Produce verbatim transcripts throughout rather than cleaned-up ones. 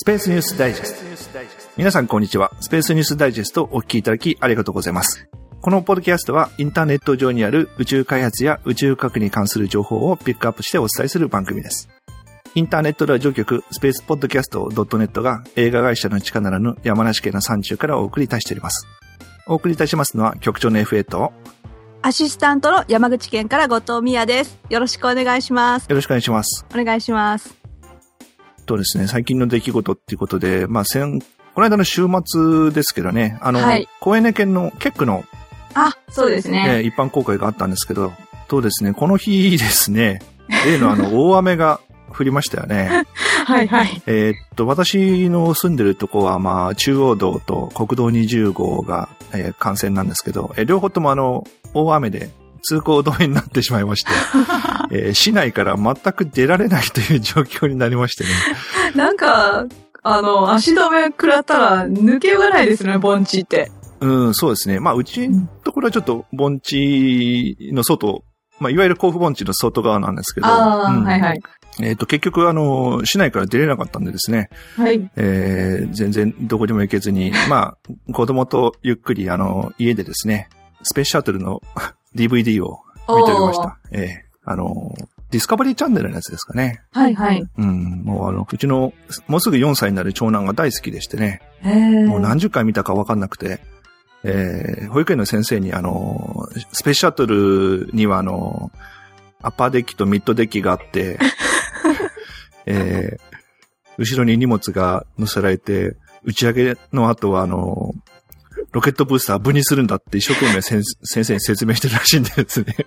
ペースニュースダイジェスト。皆さんこんにちは。スペースニュースダイジェストをお聞きいただきありがとうございます。このポッドキャストはインターネット上にある宇宙開発や宇宙科学に関する情報をピックアップしてお伝えする番組です。インターネットラジオ局スペースポッドキャスト .net が映画会社の力ならぬ山梨県の山中からお送りいたしております。お送りいたしますのは局長の エフエー とアシスタントの山口県から後藤美也です。よろしくお願いします。 よろしくお願いします。 お願いします。 とですね、最近の出来事っていうことで、まあ、先、この間の週末ですけどね、あの、はい、公園根県のケックの、 あ、そうですね、 えー、一般公開があったんですけど、とですね、この日ですね、例のあの、大雨が降りましたよね。 はいはい。 えー、っと、私の住んでるとこは、まあ、中央道と国道にじゅう号が、えー、幹線なんですけど、えー、両方ともあの、大雨で通行止めになってしまいまして、えー、市内から全く出られないという状況になりましてね。 なんか、あの、足止め食らったら抜けようがないですね、盆地って。 うん、そうですね。まあ、うちのところはちょっと盆地の外、まあ、いわゆる甲府盆地の外側なんですけど。 ああ、うん、はいはい。 えっと、結局、あの、市内から出れなかったんでですね。 はい。 えー、全然どこにも行けずに、まあ、子供とゆっくり、あの、家でですね、スペースシャトルのディーブイディー を見ておりました。えー、あの、ディスカバリーチャンネルのやつですかね。 はいはい。 うん、もうあの、うちの、もうすぐよんさいになる長男が大好きでしてね。 へー。 もう何十回見たかわかんなくて、えー、保育園の先生にあの、スペースシャトルにはあの、アッパーデッキとミッドデッキがあって、えー、後ろに荷物が載せられて、打ち上げの後はあの、ロケットブースター分離するんだって一生懸命先生に説明してるらしいんですね。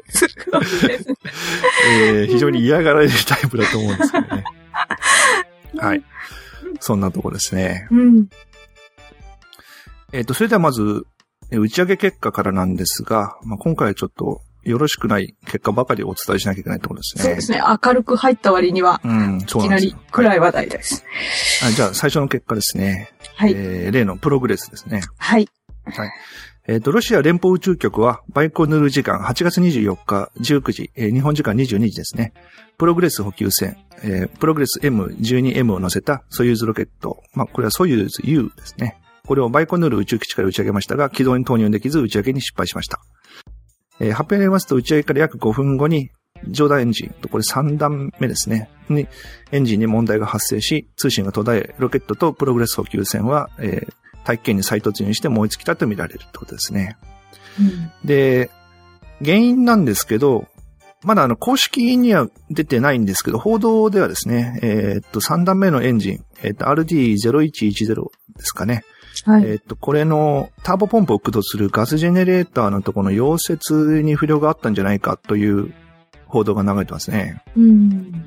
えー、非常に嫌がられるタイプだと思うんですけどね。はい。そんなとこですね。 うん、 えっと、それではまず、打ち上げ結果からなんですが、まあ、今回はちょっとよろしくない結果ばかりお伝えしなきゃいけないところですね。 そうですね。明るく入った割には、うん、そうなんですよ。いきなり暗い話題です。 はい、じゃあ最初の結果ですね。 はい。 えー、例のプログレスですね。 はい。 はい。えっと、ロシア連邦宇宙局は、バイコヌール時間はちがつにじゅうよっかじゅうくじ、えー、日本時間にじゅうにじですね。プログレス補給船、えー、プログレス エムじゅうにエム を乗せたソユーズロケット。まあ、これはソユーズ ユー ですね。これをバイコヌール宇宙基地から打ち上げましたが、軌道に投入できず打ち上げに失敗しました。えー、発表によりますと、打ち上げから約ごふんごに、上段エンジン、これさん段目ですね。に、エンジンに問題が発生し、通信が途絶え、ロケットとプログレス補給船は、えー、大気圏に再突入して燃え尽きたと見られるってことですね。 うん、で、 原因なんですけど、まだあの、公式には出てないんですけど、報道ではですね、えー、っと、さん段目のエンジン、えー、っと、アールディーゼロいちいちゼロ ですかね。 はい、 えっと、これのターボポンプを駆動するガスジェネレーターのところの溶接に不良があったんじゃないかという報道が流れてますね。 うん。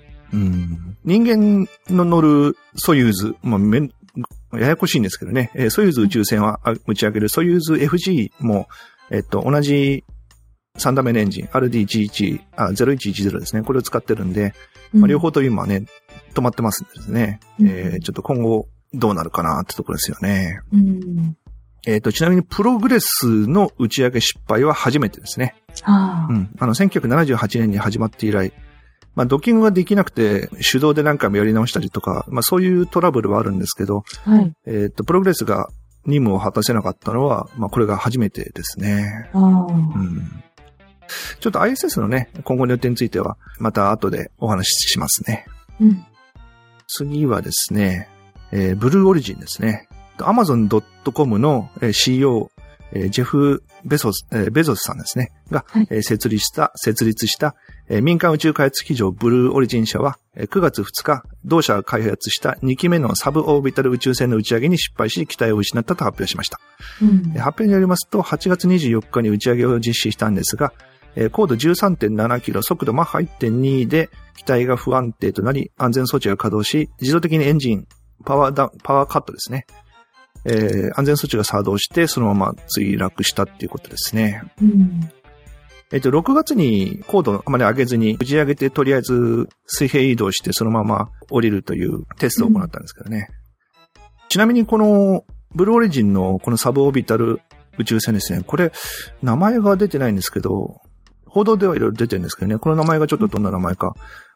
うん。人間の乗るソユーズ、まあ、めややこしいんですけどね、えー、ソユーズ宇宙船は打ち上げるソユーズ エフジー も、えっと、同じさん段目のエンジン、アールディーじゅういち、あ、ゼロいちいちゼロですね。これを使ってるんで、まあ、両方と今ね、止まってますんでですね、うん、えー、ちょっと今後、どうなるかなってところですよね。 うん、 えっと、ちなみにプログレスの打ち上げ失敗は初めてですね。 あうん。あの、せんきゅうひゃくななじゅうはちねんに始まって以来、まあ、ドッキングができなくて、手動で何回もやり直したりとか、まあ、そういうトラブルはあるんですけど、 はい、 えっと、プログレスが任務を果たせなかったのは、まあ、これが初めてですね。 あうん。ちょっと アイエスエス のね、今後の予定については、また後でお話ししますね。 うん。 次はですね、えー、ブルーオリジンですね。アマゾンドットコム の シーイーオー、えー、ジェフ・ベソス、えー、ベゾスさんですね。が、はい、えー、設立した、設立した、えー、民間宇宙開発企業ブルーオリジン社は、えー、くがつふつか、同社が開発したにきめのサブオービタル宇宙船の打ち上げに失敗し、機体を失ったと発表しました。 うん、 発表によりますと、はちがつにじゅうよっかに打ち上げを実施したんですが、えー、高度 じゅうさんてんななキロ、速度マッハ いってんに で、機体が不安定となり、安全装置が稼働し、自動的にエンジン、パワーダウン、パワーカットですね。えー、安全措置が作動して、そのまま墜落したっていうことですね。 うん、 えっと、ろくがつに高度をあまり上げずに、打ち上げてとりあえず水平移動して、そのまま降りるというテストを行ったんですけどね。うん、ちなみにこの、ブルーオリジンのこのサブオービタル宇宙船ですね。これ、名前が出てないんですけど、報道ではいろいろ出てるんですけどね。この名前がちょっとどんな名前か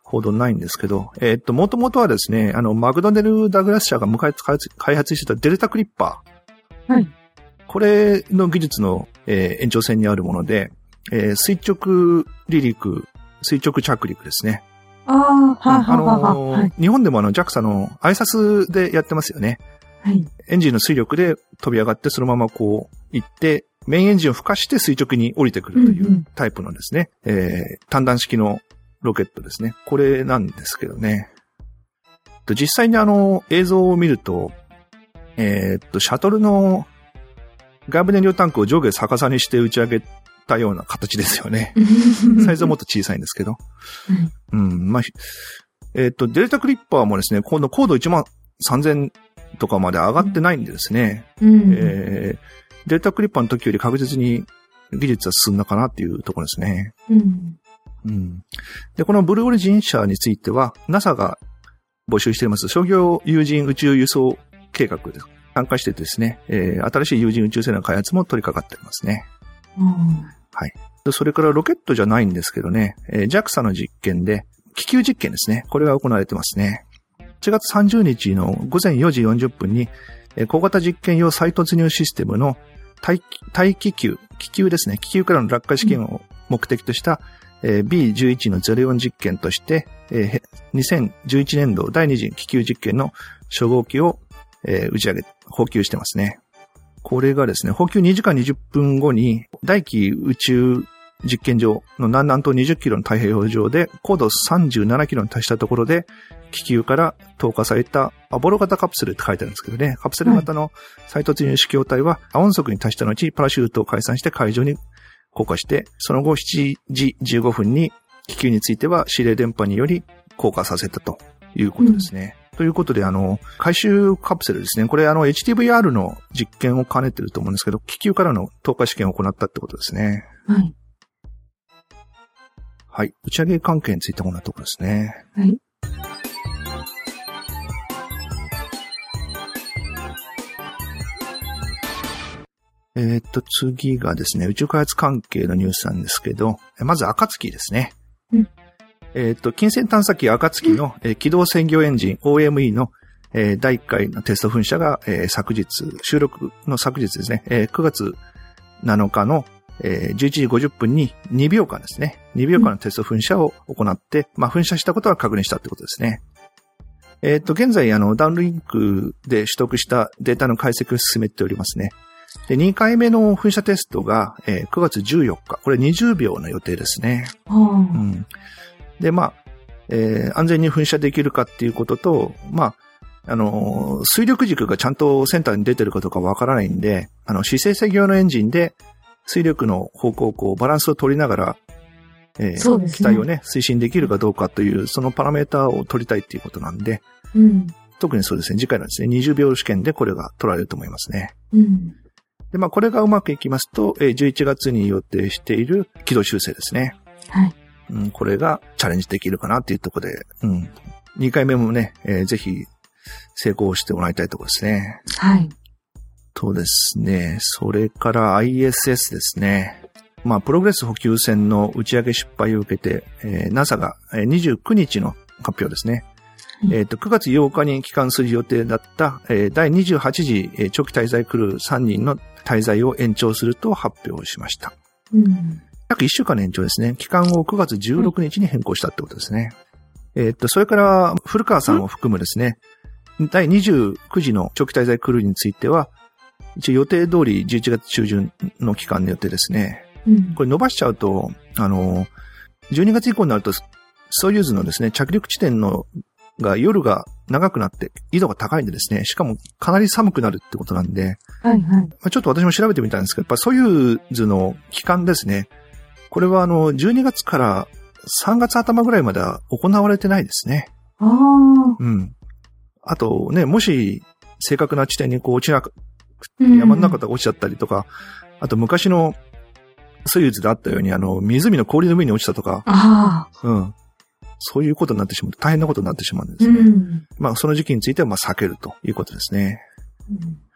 報道ないんですけど、えー、っと、もともとはですね、あの、マクドネル・ダグラス社が向かい開発してたデルタクリッパー。はい。 これの技術の、えー、延長線にあるもので、えー、垂直離陸、垂直着陸ですね。 ああ、はははは、 はい。日本でもあの ジャクサ のアイサスでやってますよね。 はい。 エンジンの水力で飛び上がってそのままこう行って、メインエンジンを吹かして垂直に降りてくるというタイプのですね、うんうん、えー、単弾式のロケットですね。これなんですけどね。実際にあの映像を見ると、えー、っと、シャトルの外部燃料タンクを上下逆さにして打ち上げたような形ですよね。サイズはもっと小さいんですけど。うん、まあ、えー、っと、デルタクリッパーもですね、今度高度いちまんさんぜんとかまで上がってないんでですね、 うんえー、デルタクリッパーの時より確実に技術は進んだかなっていうところですね。 うんうん、で、このブルーオリジン社については、ナサ が募集しています商業有人宇宙輸送計画で参加してですね、えー、新しい有人宇宙船の開発も取り掛かっていますね。 うん、 はい。それからロケットじゃないんですけどね、えー、ジャクサ の実験で、気球実験ですね。これが行われてますね。いちがつさんじゅうにちのごぜんよじよんじゅっぷんに、えー、小型実験用再突入システムの対対気球、気球ですね。気球からの落下試験を目的とした、うんえー、ビーじゅういちのゼロよん 実験として、えー、にせんじゅういちねんどだいに次気球実験の初号機を、えー、打ち上げ、放給してますね。これがですね、放給にじかんにじゅっぷんごに、大気宇宙実験場の南南東にじゅっキロの太平洋上で、高度さんじゅうななキロに達したところで、気球から投下されたアポロ型カプセルって書いてあるんですけどね、カプセル型の再突入試供体は、音速に達した後、パラシュートを解散して海上に降下して、その後しちじじゅうごふんに気球については指令電波により降下させたということですね。うん、ということで、あの、回収カプセルですね。これあの エイチティーブイアール の実験を兼ねてると思うんですけど、気球からの投下試験を行ったってことですね。 はい。 はい。打ち上げ関係についてこんなところですね。 はい。 えー、っと、次がですね、宇宙開発関係のニュースなんですけど、まず、暁ですね。 うん、 えー、っと、近線探査機暁の、うん、えー、軌道制御エンジン オーエムイー の、えー、だいいっかいのテスト噴射が、えー、昨日、収録の昨日ですね、えー、くがつなのかの、えー、じゅういちじごじゅっぷんににびょうかんですね。にびょうかんのテスト噴射を行って、うん、まあ、噴射したことは確認したってことですね。えー、っと、現在、あの、ダウンリンクで取得したデータの解析を進めておりますね。で、にかいめの噴射テストが、えー、くがつじゅうよっか。これにじゅうびょうの予定ですね。 うんうんで、まあ、えー、安全に噴射できるかっていうことと、まあ、あのー、推力軸がちゃんとセンターに出てるかどうかわからないんで、あの、姿勢制御のエンジンで、推力の方向をこう、バランスを取りながら、えー、 そうですね、 機体をね、推進できるかどうかという、そのパラメーターを取りたいっていうことなんで、 うん、 特にそうですね、次回のですね、にじゅうびょう試験でこれが取られると思いますね。 うんで、まあ、これがうまくいきますと、じゅういちがつに予定している軌道修正ですね。 はい。 うん、これがチャレンジできるかなっていうところで、うん。にかいめもね、えー、ぜひ成功してもらいたいところですね。 はい。 とですね、それから アイエスエス ですね。まあ、プログレス補給船の打ち上げ失敗を受けて、えー、ナサ がにじゅうくにちの発表ですね。えっと、くがつようかに帰還する予定だった、えー、だいにじゅうはちじ、えー、長期滞在クルーさんにんの滞在を延長すると発表しました。 うん、 約いっしゅうかんの延長ですね。期間をくがつじゅうろくにちに変更したってことですね。うん、えっと、それから古川さんを含むですね、だいにじゅうくじの長期滞在クルーについては、一応予定通りじゅういちがつちゅうじゅんの期間の予定ですね。 うん、 これ伸ばしちゃうと、あの、じゅうにがつ以降になると、ソユーズのですね、着陸地点のが夜が長くなって緯度が高いんでですね、しかもかなり寒くなるってことなんで、 はいはい。 ちょっと私も調べてみたんですけど、やっぱソユーズの期間ですね、これはあのじゅうにがつからさんがつあたまぐらいまでは行われてないですね。 ああ。 うん。あとね、もし正確な地点にこう落ちなくて、山の中とか落ちちゃったりとか、うん、あと昔のソユーズであったようにあの湖の氷の上に落ちたとか、 ああ。 うん。そういうことになってしまうと大変なことになってしまうんですね。うん、まあその時期についてはまあ避けるということですね。 うん、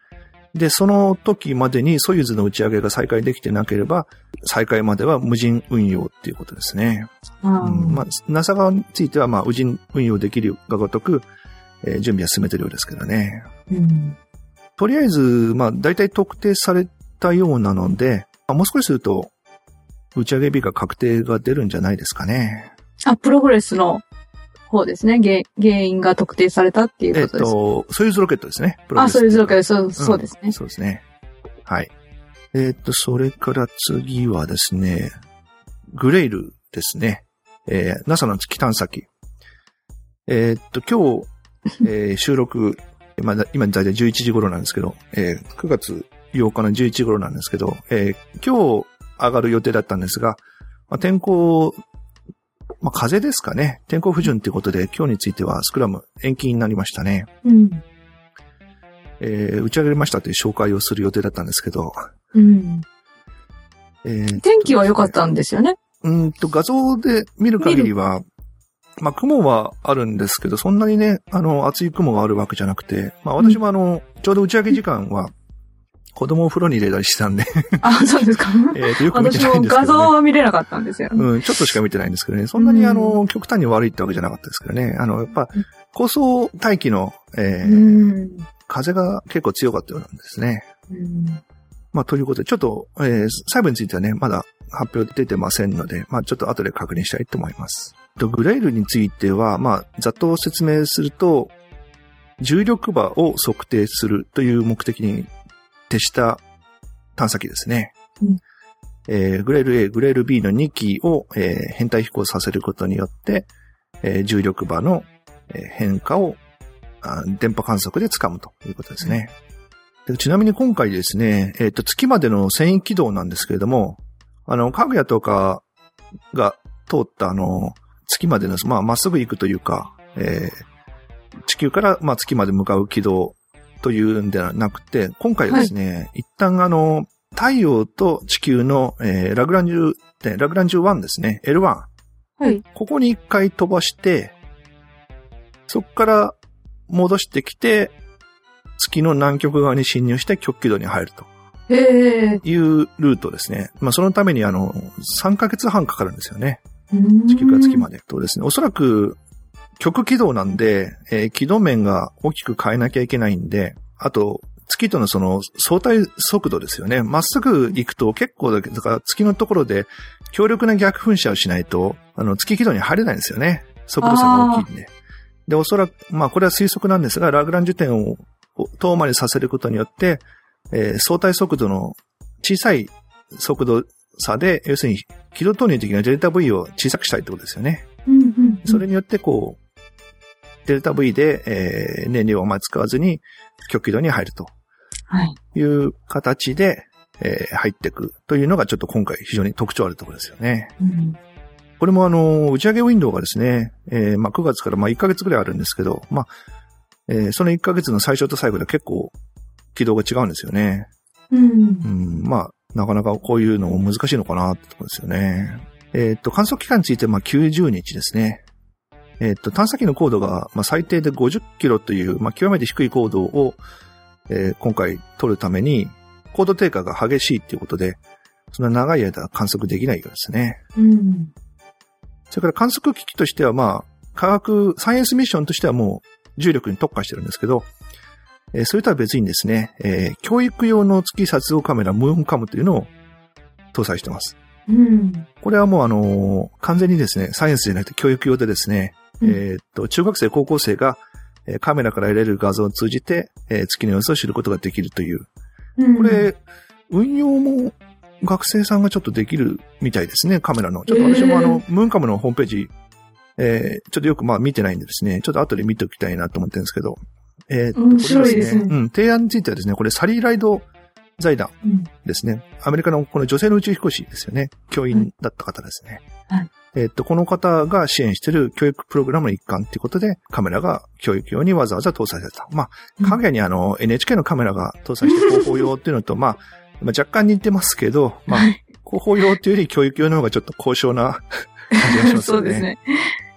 で、その時までにソユーズの打ち上げが再開できてなければ、再開までは無人運用っていうことですね。 うんうんまあ、NASA 側については、まあ、無人運用できるがごとく、えー準備は進めてるようですけどね。 うん。 とりあえず、まあ、大体特定されたようなので、まあもう少しすると、打ち上げ日が確定が出るんじゃないですかね。 あ、プログレスの方ですね。原原因が特定されたっていうえっことです。 と、ソユーズロケットですね。プログあ、 レスそういう状況です。そうそうですね。 うんそうですね。はい。えっと、それから次はですね、グレイルですね。えー、NASA の月探査機。えっと、今日、えー収録、まだ、今だいたいじゅういちじ頃なんですけど、えーくがつようかのじゅういちじ頃なんですけど、えー今日上がる予定だったんですが、まあ、天候、まあ、風ですかね。天候不順ということで、今日についてはスクラム延期になりましたね。 うん。 えー打ち上げましたという紹介をする予定だったんですけど、 うん。 えー天気は良かったんですよね。 うんと、画像で見る限りは、まあ、雲はあるんですけど、そんなにね、あの、厚い雲があるわけじゃなくて、まあ、私もあの、ちょうど打ち上げ時間は、子供を風呂に入れたりしてたんで、 あ、そうですか。 えっと、よく見て私もないんですけど、ね。 画像は見れなかったんですよ。 うん、ちょっとしか見てないんですけどね。そんなにあの、極端に悪いってわけじゃなかったですけどね。あの、やっぱ、高層大気の、えーうん。 風が結構強かったようなんですね。 うんまあ、ということで、ちょっと、えー細部についてはね、まだ発表出てませんので、まあ、ちょっと後で確認したいと思います。とグレイルについては、まあ、ざっと説明すると、重力場を測定するという目的に徹した探査機ですね。 うんえーグレイル A、グレイル B のに機を、えー編隊飛行させることによって、えー重力場のえー変化をあ電波観測で掴むということですね。でちなみに今回ですね、えっと、月までの遷移軌道なんですけれども、あの、かぐやとかが通ったあの、月までの、まあ、まっすぐ行くというか、えー地球から、まあ、月まで向かう軌道というんではなくて、今回はですね、一旦あの、太陽と地球の、えーラグランジュ点、ラグランジュワンですね、エルワン。 はい。 ここに一回飛ばして、そこから戻してきて、月の南極側に進入して極軌道に入るとへえ。 いうルートですね。まあそのためにあの、さんかげつはんかかるんですよね。 地地球から月まで。とですね、おそらく極軌道なんで、えー軌道面が大きく変えなきゃいけないんで、あと、月とのその相対速度ですよね。まっすぐ行くと結構だけ、だから月のところで強力な逆噴射をしないと、あの、月軌道に入れないんですよね。速度差が大きいんで。で、おそらく、まあこれは推測なんですが、ラグランジュ点を遠回りさせることによって、えー相対速度の小さい速度差で、要するに軌道投入的なデルタ V を小さくしたいってことですよね。 うんうん。 それによってこう、デルタ V で、えー燃料をあまり使わずに極軌道に入るとはい。 いう形で、えー入っていくというのがちょっと今回非常に特徴あるところですよね。 うんこれもあの、打ち上げウィンドウがですね、えーまあくがつからまあいっかげつぐらいあるんですけど、まあ、えーそのいっかげつの最初と最後で結構軌道が違うんですよね。 うんう。ん、まあ、なかなかこういうのも難しいのかなってところですよね。えっと、観測期間についてまあきゅうじゅうにちですね。えっと、探査機の高度がまあ最低でごじゅっキロという、まあ極めて低い高度を、えー今回取るために、高度低下が激しいっていうことで、そんな長い間観測できないようですね。 うん。 それから観測機器としてはまあ、科学、サイエンスミッションとしてはもう重力に特化してるんですけど、えーそれとは別にですね、えー教育用の月撮影カメラムーンカムというのを搭載してます。 うん。 これはもうあのー完全にですね、サイエンスじゃなくて教育用でですね、 うんえーっと、中学生、高校生が、えーカメラから得られる画像を通じて、えー月の様子を知ることができるという。 うんこれ、運用も学生さんがちょっとできるみたいですね、カメラの。ちょっと私もあの、ムーンカムのホームページ、えーちょっとよくまあ見てないんでですね、ちょっと後で見ておきたいなと思ってるんですけど、えーっと面白いですねこれうん、提案についてはですね、これサリーライド財団うんですね。アメリカのこの女性の宇宙飛行士ですよね。教員だった方ですね。 はいえっと、この方が支援している教育プログラムの一環ということで、カメラが教育用にわざわざ搭載された。まあ、影にあの、エヌエイチケー のカメラが搭載して広報用っていうのと、まあ、まあ若干似てますけど、まあ、広報用っていうより教育用の方がちょっと高尚な感じがしますよね。 そうですね。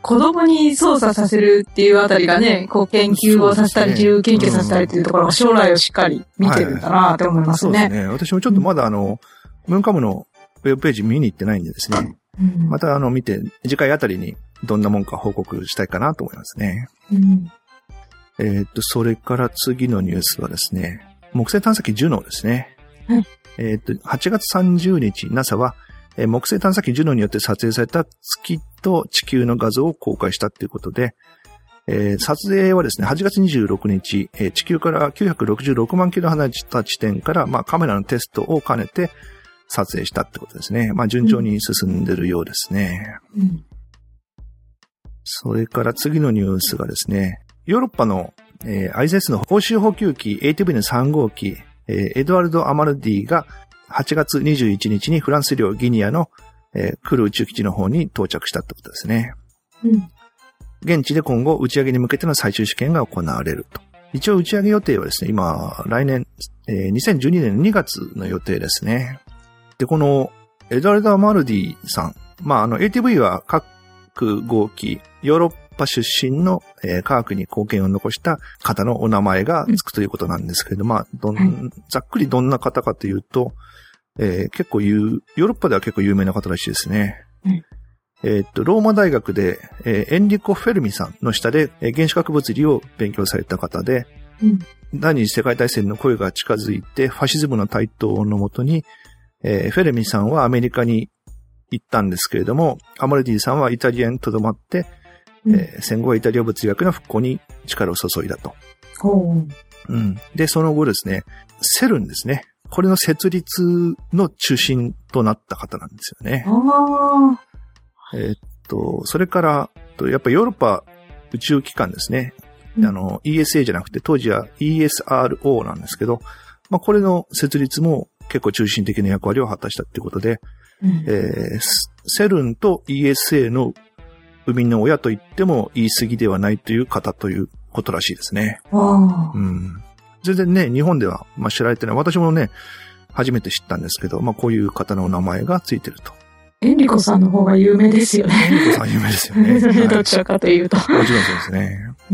子供に操作させるっていうあたりがね、こう研究をさせたり、自由研究させたりっていうところが将来をしっかり見てるんだなって思いますね。 そうですね。私もちょっとまだあの、文化部のウェブページ見に行ってないんでですね。うん、またあの見て、次回あたりにどんなもんか報告したいかなと思いますね。うん、えっと、それから次のニュースはですね、木星探査機ジュノーですね。はい、えっと、はちがつさんじゅうにち、ナサ は、えー、木星探査機ジュノーによって撮影された月と地球の画像を公開したということで、えー、撮影はですね、はちがつにじゅうろくにち、えー、地球からきゅうひゃくろくじゅうろくまんキロ離れた地点から、まあ、カメラのテストを兼ねて撮影したってことですね。まあ、順調に進んでるようですね。うん、それから次のニュースがですね、ヨーロッパの、えー、アイエスエス の報酬補給機 エーティーブイ のさん号機、えー、エドワルド・アマルディがはちがつにじゅういちにちにフランス領ギニアの、えー、クル宇宙基地の方に到着したってことですね。うん、現地で今後打ち上げに向けての最終試験が行われると。一応打ち上げ予定はですね、今、来年、えー、にせんじゅうにねんのにがつの予定ですね。で、このエドワルド・アマルディさん、まあ、あの エーティーブイ は各号機、ヨーロッパ出身の、えー、科学に貢献を残した方のお名前がつくということなんですけれど、うん、まあ、どん、ざっくりどんな方かというと、えー、結構有、ヨーロッパでは結構有名な方らしいですね。うん、えー、っと、ローマ大学で、えー、エンリコ・フェルミさんの下で、えー、原子核物理を勉強された方で、うん、第二次世界大戦の声が近づいて、ファシズムの台頭のもとに、えー、フェルミさんはアメリカに行ったんですけれども、アマルディさんはイタリアに留まって、うんえー、戦後はイタリア物理学の復興に力を注いだと。うん、で、その後ですね、セルンですね。これの設立の中心となった方なんですよね。あえー、っと、それから、やっぱヨーロッパ宇宙機関ですね。うん、あの、イーエスエー じゃなくて当時は イーエスアールオー なんですけど、まあ、これの設立も結構中心的な役割を果たしたっていうことで、うんえー、セルンと イーエスエー の生みの親と言っても言い過ぎではないという方ということらしいですね。うん、全然ね、日本では、まあ、知られてない。私もね、初めて知ったんですけど、まあ、こういう方の名前がついてると。 エンリコさんの方が有名ですよね。 エンリコさん有名ですよね。はい、 どちらかというと。もちろんそうですね。うん、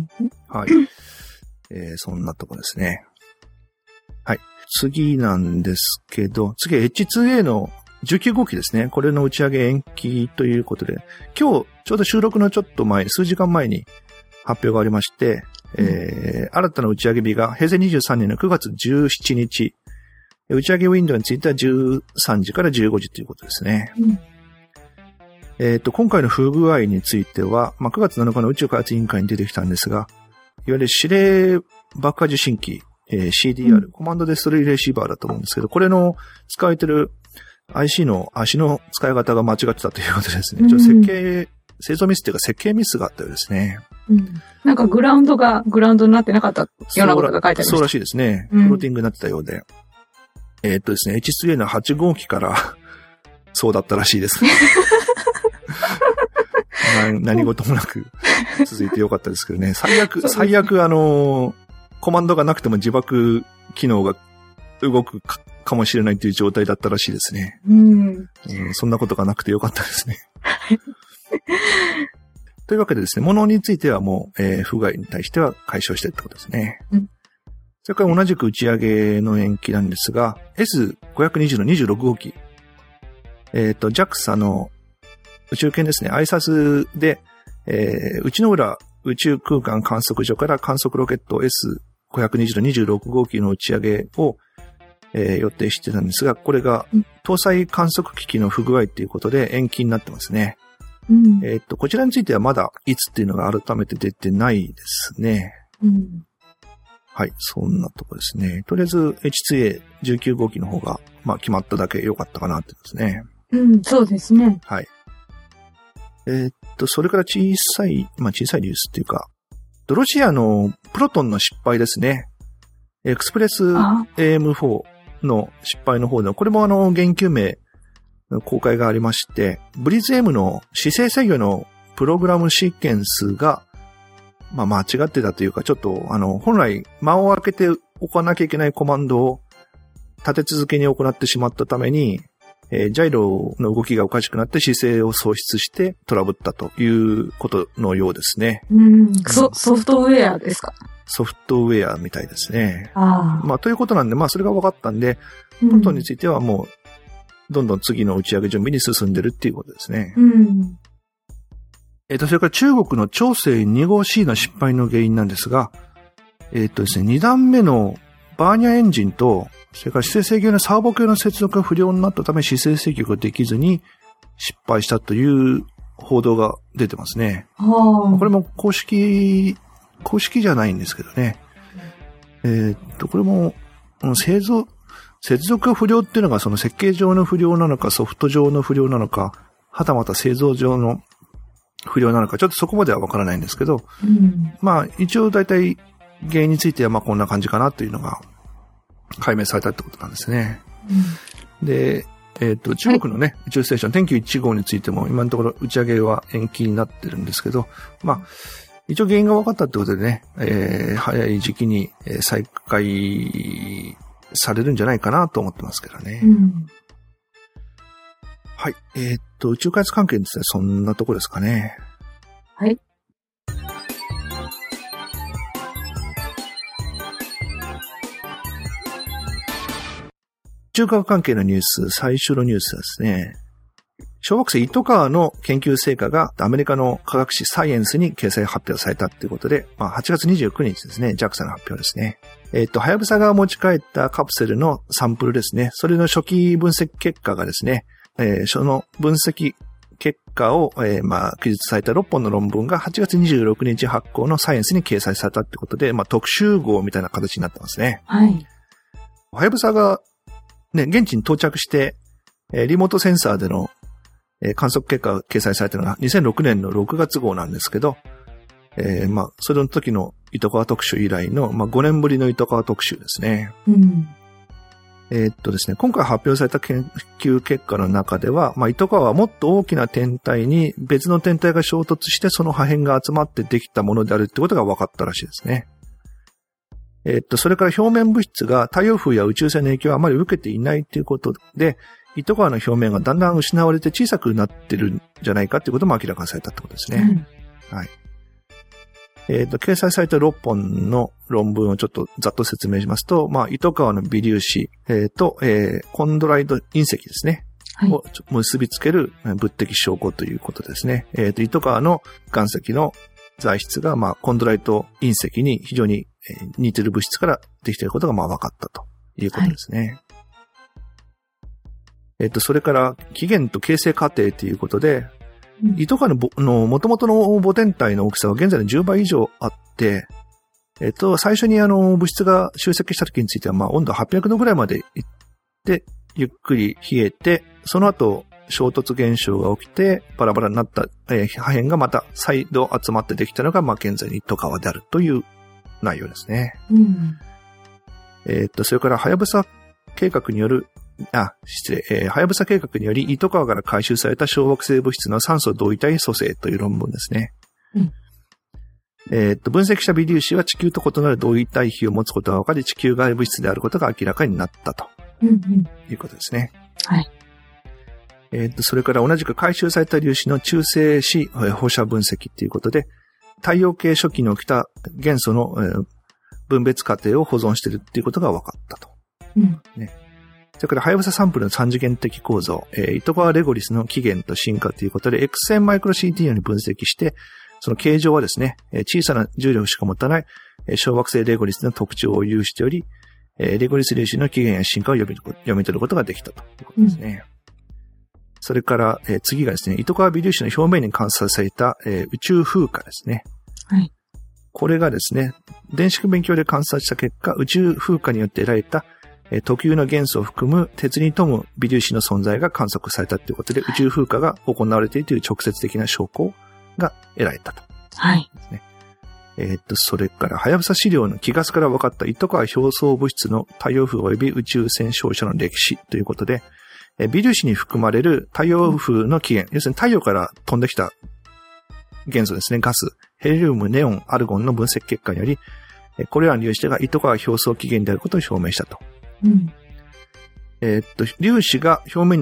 はい。えー、そんなとこですね。はい。次なんですけど、次は エイチツーエー のじゅうきゅう号機ですね。これの打ち上げ延期ということで、今日ちょうど収録のちょっと前、数時間前に発表がありまして、うんえー、新たな打ち上げ日が平成にじゅうさんねんのくがつじゅうしちにち、打ち上げウィンドウについてはじゅうさんじからじゅうごじということですね。うんえっと、今回の不具合については、まあ、くがつなのかの宇宙開発委員会に出てきたんですが、いわゆる指令爆破受信機、えー、シーディーアール、うん、コマンドデストレイレシーバーだと思うんですけど、これの使われてる アイシー の足の使い方が間違ってたということですね。ちょっと設計、製造ミスっていうか設計ミスがあったようですね。 うん、なんかグラウンドがグラウンドになってなかったようなことが書いてありました。 そうらしいですね。フローティングになってたようで。うん、えー、っとですね、エイチツーエー のはち号機からそうだったらしいです。何事もなく続いてよかったですけどね。最悪、最悪あの、コマンドがなくても自爆機能が動く か, かもしれないという状態だったらしいですね。うん、うん、そんなことがなくてよかったですね。というわけでですね、物についてはもう、えー、不具合に対しては解消してってことですね。うん、それから同じく打ち上げの延期なんですが、エスごひゃくにじゅう のにじゅうろく号機。えっと、ジャクサ の宇宙船ですね、アイサス で、えー、内之浦宇宙空間観測所から観測ロケット エスごひゃくにじゅう のにじゅうろく号機の打ち上げを、えー、予定してたんですが、これが搭載観測機器の不具合ということで延期になってますね。うん、えっと、こちらについてはまだいつっていうのが改めて出てないですね。うん、はい、そんなとこですね。とりあえず エイチツーエーじゅうきゅう号機の方が、まあ決まっただけ良かったかなってですね。 うん、そうですね。 はい。えー、っと、それから小さい、まあ小さいニュースっていうか、ロシアのプロトンの失敗ですね。エクスプレス エーエムフォー の失敗の方で、これもあの、原球名の公開がありまして、ブリズ M の姿勢制御のプログラムシーケンスが、まあ間違ってたというか、ちょっとあの、本来間を空けて行わなきゃいけないコマンドを立て続けに行ってしまったために、 えー、ジャイロの動きがおかしくなって姿勢を喪失してトラブったということのようですね。 うん。ソ、ソフトウェアですか？ ソフトウェアみたいですね。 ああ。 まあ、ということなんで、まあ、それが分かったんで、プロトンについてはもう、どんどん次の打ち上げ準備に進んでるっていうことですね。 うん。 えっと、それから中国の長征 に号 C の失敗の原因なんですが、えっとですね、に段目のバーニャエンジンと、それから姿勢制御のサーボ系の接続が不良になったため姿勢制御ができずに失敗したという報道が出てますね。 はあ、 これも公式、公式じゃないんですけどね。えー、っと、これも、製造、接続が不良っていうのがその設計上の不良なのかソフト上の不良なのか、はたまた製造上の不良なのか、ちょっとそこまではわからないんですけど、 うん、 まあ一応大体原因についてはまあこんな感じかなというのが解明されたってことなんですね。 うん、 で、えっと、中国のね、はい、宇宙ステーション天宮いち号についても今のところ打ち上げは延期になってるんですけど、まあ、一応原因が分かったってことでね、えー、早い時期に再開されるんじゃないかなと思ってますけどね。 うん、 はい。えー、っと、宇宙開発関係ですね、そんなとこですかね。 はい。 宇宙科学関係のニュース、最初のニュースですね。小惑星イトカワの研究成果がアメリカの科学誌サイエンスに掲載発表されたということで、まあ、はちがつにじゅうくにちですね、ジャクサ の発表ですね。えっと、はやぶさが持ち帰ったカプセルのサンプルですね。それの初期分析結果がですね、えー、その分析結果を、えー、まあ、記述されたろっぽんの論文がはちがつにじゅうろくにち発行のサイエンスに掲載されたってことで、まあ、特集号みたいな形になってますね。 はい。 はやぶさがね、現地に到着して、えー、リモートセンサーでの、えー、観測結果が掲載されたのがにせんろくねんのろくがつ号なんですけど、えー、まあ、それの時の糸川特集以来の、まあ、ごねんぶりの糸川特集ですね。 うん、 えー、っとですね、今回発表された研究結果の中では、まあ、糸川はもっと大きな天体に別の天体が衝突してその破片が集まってできたものであるってことが分かったらしいですね。えー、っと、それから表面物質が太陽風や宇宙船の影響をあまり受けていないということで、糸川の表面がだんだん失われて小さくなってるんじゃないかということも明らかにされたってことですね。うん、はい。えっと、掲載されたろっぽんの論文をちょっとざっと説明しますと、まあ、糸川の微粒子、えっと、えー、コンドライト隕石ですね。はい、を結びつける物的証拠ということですね。えっと、糸川の岩石の材質が、まあ、コンドライト隕石に非常に似てる物質からできていることが、まあ、分かったということですね。はい、えっと、それから、起源と形成過程ということで、糸川のの元々の母天体の大きさは現在のじゅうばい以上あって、えっと、最初にあの物質が集積した時については、まあ温度はっぴゃくどぐらいまでいって、ゆっくり冷えて、その後衝突現象が起きて、バラバラになった、えー、破片がまた再度集まってできたのが、まあ現在の糸川であるという内容ですね。 うん、 えっと、それからはやぶさ計画によるあ、失礼。えー、はやぶさ計画により、糸川から回収された小惑星物質の酸素同位体組成という論文ですね。 うん、 えー、っと、分析した微粒子は地球と異なる同位体比を持つことが分かり、地球外物質であることが明らかになったと。 うんうん、 いうことですね。 はい。 えー、っと、それから同じく回収された粒子の中性子放射分析ということで、太陽系初期に起きた元素の、えー、分別過程を保存しているということが分かったと。 うんね、それから、はやぶさサンプルの三次元的構造、えー、糸川レゴリスの起源と進化ということで、X 線マイクロ シーティー ように分析して、その形状はですね、小さな重力しか持たない小惑星レゴリスの特徴を有しており、レゴリス粒子の起源や進化を読み、読み取ることができたということですね。うん、それから、えー、次がですね、糸川微粒子の表面に観察された、えー、宇宙風化ですね。 はい。 これがですね、電子勉強で観察した結果、宇宙風化によって得られた特有の元素を含む鉄に富む微粒子の存在が観測されたということで、はい、宇宙風化が行われているという直接的な証拠が得られたと。 はい。 ですね、えー、っと、それから、はやぶさ資料の気ガスから分かった糸川表層物質の太陽風及び宇宙線照射の歴史ということで、え微粒子に含まれる太陽風の起源、要するに太陽から飛んできた元素ですね、ガス、ヘリウム、ネオン、アルゴンの分析結果により、これらの粒子が糸川表層起源であることを証明したと。 うん、 えー、っと、粒子が表面に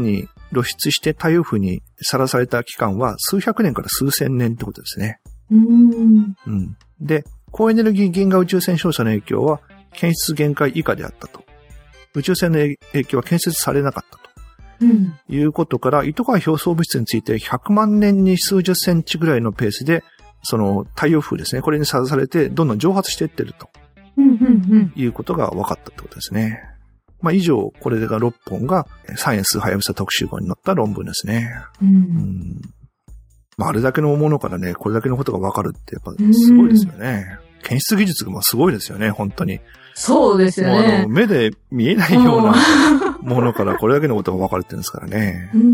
露出して太陽風にさらされた期間は数百年から数千年ってことですね。 うーん。 うん。で、高エネルギー銀河宇宙線照射の影響は検出限界以下であったと。宇宙船の影響は検出されなかったと。 うん。 いうことから、糸川表層物質についてひゃくまん年に数十センチぐらいのペースで、その太陽風ですね。これにさらされて、どんどん蒸発していってると。 うんうんうん。 いうことが分かったってことですね。まあ以上、これがろっぽんがサイエンスはやぶさ特集号に載った論文ですね。 うん。 うんまああれだけのものからね、これだけのことが分かるってやっぱすごいですよね。検出技術もすごいですよね、本当に。 そうですよね。 もうあの目で見えないようなものからこれだけのことが分かるって言うんですからね。 うん。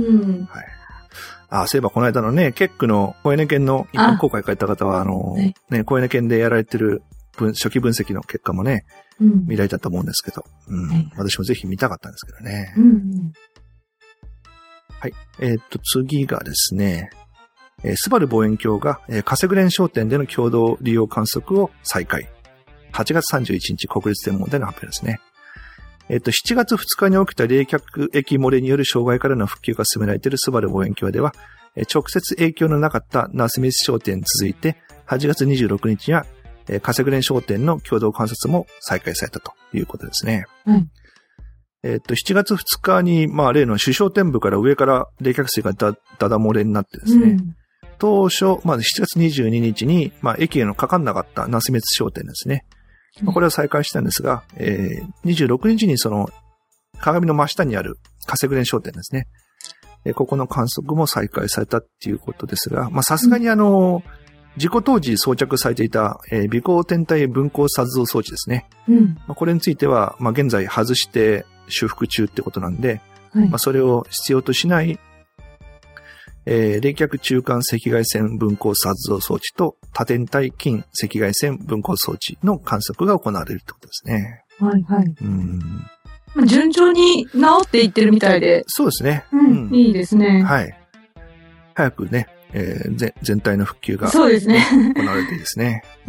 はい。あ、そういえばこの間のね、ケックのコエネ研の一般公開書いた方は、あの、ね、ねコエネ研でやられてる分初期分析の結果もね、うん、見られたと思うんですけど、うんはい、私もぜひ見たかったんですけどね。 うんうん、 はい。えー、っと、次がですね、えー、スバル望遠鏡が、えー、カセグレン商店での共同利用観測を再開。はちがつさんじゅういちにち国立天文台の発表ですね。えっと、しちがつふつかに起きた冷却液漏れによる障害からの復旧が進められているスバル望遠鏡では、直接影響のなかったナスミス商店に続いて、はちがつにじゅうろくにちには、カセグレン商店の共同観察も再開されたということですね。 うん、 えっと、しちがつふつかに、まあ、例の主小天部から上から冷却水がだ、だだ漏れになってですね、うん、当初、まあ、しちがつにじゅうににちに、まあ、駅へのかかんなかったナスミス商店ですね。まあ、これは再開したんですが、えー、にじゅうろくにちにその、鏡の真下にあるカセグレン商店ですね。えー、ここの観測も再開されたっていうことですが、まあ、さすがにあの、事故当時装着されていた、えー、微光天体分光撮像装置ですね。 うん、 まあ、これについては、まあ、現在外して修復中ってことなんで、はい、まあ、それを必要としない、えー、冷却中間赤外線分光撮像装置と多天体近赤外線分光装置の観測が行われるってことですね。 はいはい。 うん。 順調に治っていってるみたいで。 そうですね。 うん。うん、いいですね。 はい。早くね、えー、全体の復旧が、 そうですね。 行われていいですね。 うん。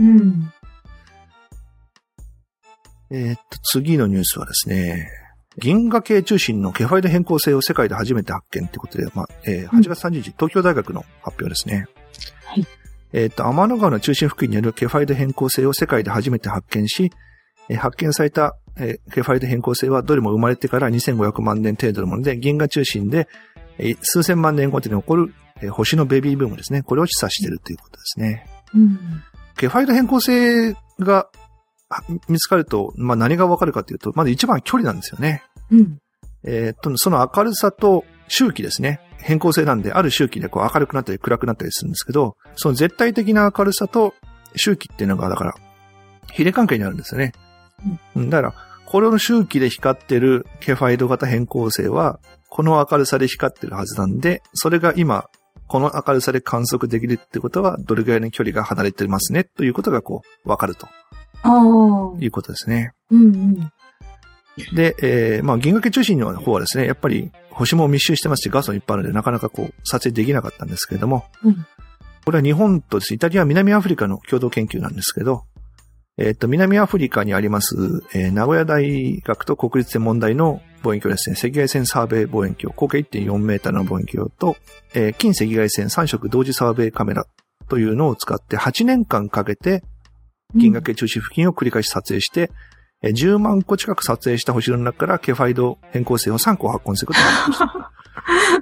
えー、っと、次のニュースはですね、銀河系中心のケファイド変更性を世界で初めて発見ということで、まあ、えー、はちがつさんじゅうにち、東京大学の発表ですね。 はい。 えっと、天の川の中心付近にあるケファイド変更性を世界で初めて発見し、えー、発見された、えー、ケファイド変更性はどれも生まれてからにせんごひゃくまんねん程度のもので、銀河中心で、えー、数千万年ごとに起こる、えー、星のベビーブームですね。これを示唆しているということですね。 うん。 ケファイド変更性が見つかると、まあ、何がわかるかというと、まず一番距離なんですよね。 うん。 えー、っと、その明るさと周期ですね。変更性なんで、ある周期でこう明るくなったり暗くなったりするんですけど、その絶対的な明るさと周期っていうのが、だから、比例関係にあるんですよね。うん。だから、これの周期で光ってるケファイド型変更性は、この明るさで光ってるはずなんで、それが今、この明るさで観測できるってことは、どれぐらいの距離が離れてますね、ということがこう、わかると。いうことですね。 うんうん。 で、えー、まあ、銀河系中心の方はですね、やっぱり星も密集してますし、ガスもいっぱいあるので、なかなかこう、撮影できなかったんですけれども、 うん、 これは日本とですね、イタリア、南アフリカの共同研究なんですけど、えっと、南アフリカにあります、えー、名古屋大学と国立天文台の望遠鏡ですね、赤外線サーベイ望遠鏡、合計 いってんよんメーターの望遠鏡と、えー、近赤外線さん色同時サーベイカメラというのを使ってはちねんかんかけて、銀河系中心付近を繰り返し撮影して、うん、じゅうまんこ近く撮影した星の中からケファイド変更性をさんこ発見することができました。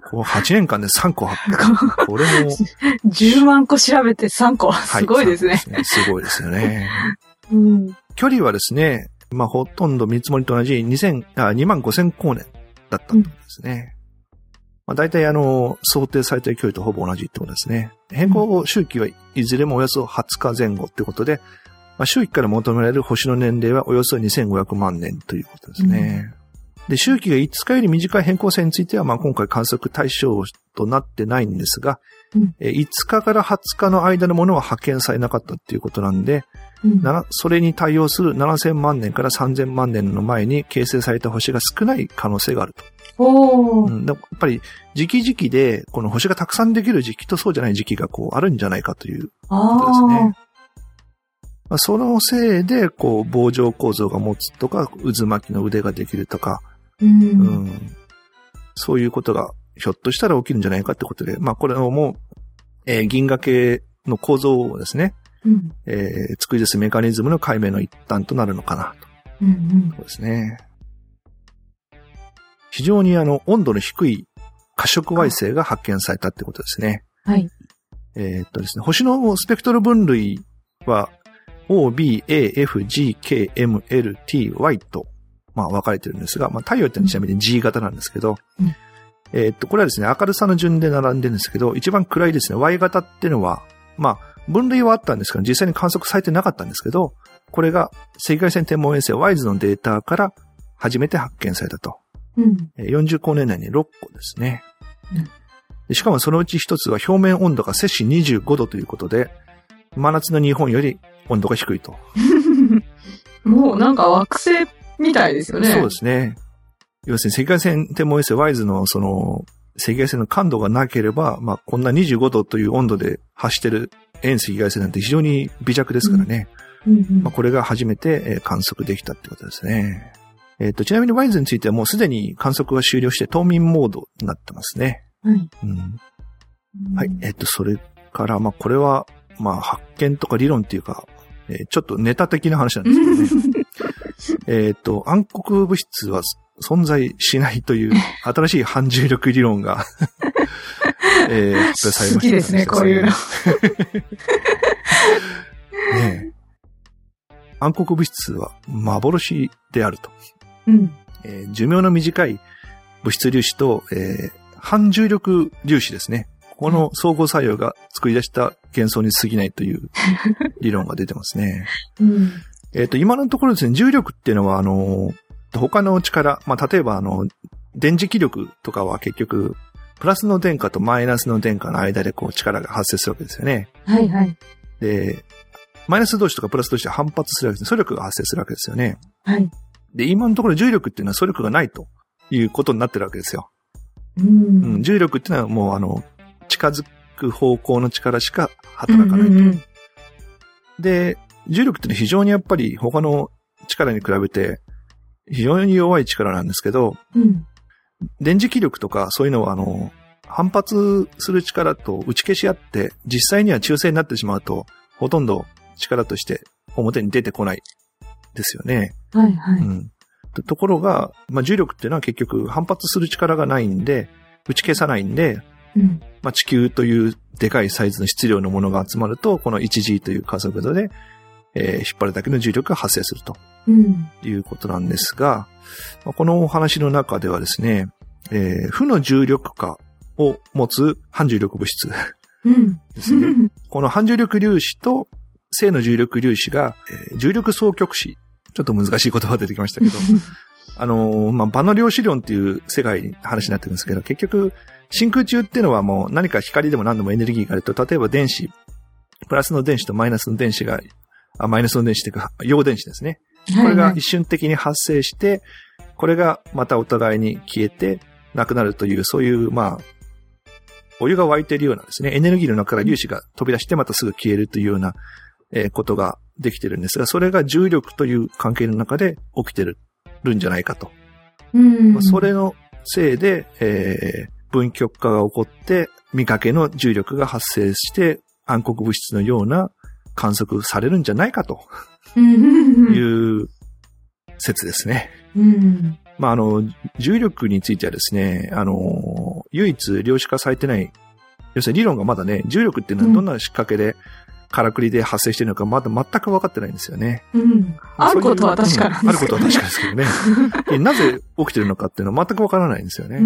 こうはちねんかんでさんこ発見。これも。 じゅうまんこ調べてさんこ。すごいですね。はい、 すねすごいですよね。 うん、 距離はですね、まあ、ほとんど見積もりと同じにせん、あ、にまんごせんこうねんだったってことですね。うん、まあ、大体あの、想定されている距離とほぼ同じってことですね。変更周期はいずれもおよそはつかぜん後ってことで、まあ、周期から求められる星の年齢はおよそにせんごひゃくまんねんということですね。うん、で、周期がいつかより短い変更性については、まあ、今回観測対象となってないんですが、うん、いつかからはつかの間のものは発見されなかったっていうことなんで、うん、それに対応するななせんまんねんからさんぜんまんねんの前に形成された星が少ない可能性があると。 おー。 うん、やっぱり時期時期でこの星がたくさんできる時期とそうじゃない時期がこうあるんじゃないかということですね。まあ、そのせいでこう棒状構造が持つとか渦巻きの腕ができるとか、 うんうん、そういうことがひょっとしたら起きるんじゃないかってことで、まあこれも、えー、銀河系の構造をですね、 うんえー、作り出すメカニズムの解明の一端となるのかなと。 うんうん、 そうですね。非常にあの、温度の低い褐色矮星が発見されたってことですね。 はい。 えー、っとですね、星のスペクトル分類は、O, B, A, F, G, K, M, L, T, Y と、まあ分かれてるんですが、まあ太陽ってのはちなみに G 型なんですけど、うん、えー、っと、これはですね、明るさの順で並んでるんですけど、一番暗いですね、Y 型っていうのは、まあ、分類はあったんですけど、実際に観測されてなかったんですけど、これが赤外線天文衛星 ワイズ のデータから初めて発見されたと。うん、よんじゅうこうねん内にろっこですね、うん。でしかもそのうち一つは表面温度が摂氏にじゅうごどということで、真夏の日本より温度が低いと。 もうなんか惑星みたいですよね。 そうですね。要するに赤外線天文衛星 ワイズ のその赤外線の感度がなければ、まあこんなにじゅうごどという温度で発してる遠赤外線なんて非常に微弱ですからね。うんうんうん、まあ、これが初めて観測できたってことですね。えっと、ちなみに ワイズ についてはもうすでに観測が終了して冬眠モードになってますね。はい。うん、はい。えっと、それから、まあ、これは、まあ、発見とか理論っていうか、えー、ちょっとネタ的な話なんですけどね。えっと、暗黒物質は存在しないという新しい反重力理論が、えー、発表されました、ね。 好きですね、こういうの。 ねえ。暗黒物質は幻であると。うんえー、寿命の短い物質粒子と、えー、反重力粒子ですね。この相互作用が作り出した幻想に過ぎないという理論が出てますね。うん、えっと、今のところですね、重力っていうのは、あの、他の力、まあ、例えば、あの、電磁気力とかは結局、プラスの電荷とマイナスの電荷の間でこう力が発生するわけですよね。 はいはい。 で、マイナス同士とかプラス同士は反発するわけですね。素力が発生するわけですよね。 はい。 で、今のところ重力っていうのは素力がないということになってるわけですよ。 うん、 うん、重力っていうのはもうあの、近づく方向の力しか働かないと。うんうんうん、で、重力っていうのは非常にやっぱり他の力に比べて非常に弱い力なんですけど、うん、電磁気力とかそういうのはあの、反発する力と打ち消し合って実際には中性になってしまうとほとんど力として表に出てこないですよね。 はいはい。 うん、ところが、まあ、重力っていうのは結局反発する力がないんで、打ち消さないんで、うんまあ、地球というでかいサイズの質量のものが集まると、この ワンジー という加速度で、えー、引っ張るだけの重力が発生すると、うん、いうことなんですが、まあ、このお話の中ではですね、えー、負の重力化を持つ反重力物質ですね。うん、この反重力粒子と正の重力粒子が、えー、重力双極子。ちょっと難しい言葉が出てきましたけど、あのー、まあ、場の量子論っていう世界に話になってるんですけど、結局、真空中っていうのはもう何か光でも何でもエネルギーがあると、例えば電子、プラスの電子とマイナスの電子が、あ、マイナスの電子っていうか、陽電子ですね。これが一瞬的に発生して、これがまたお互いに消えて、なくなるという、そういう、まあ、お湯が沸いているようなですね、エネルギーの中から粒子が飛び出してまたすぐ消えるというような、えー、ことができてるんですが、それが重力という関係の中で起きてる、るんじゃないかと。 うんまあ、それのせいで、えー、分極化が起こって、見かけの重力が発生して、暗黒物質のような観測されるんじゃないかという説ですね。 うんまあ、あの、重力についてはですね、あの、唯一量子化されてない、要するに理論がまだね、重力っていうのはどんな仕掛けで、からくりで発生しているのかまだ全く分かってないんですよね。 うん。あることは確かなんですけど、 うん、あることは確かですけどね。なぜ起きてるのかっていうのは全く分からないんですよね。 うん。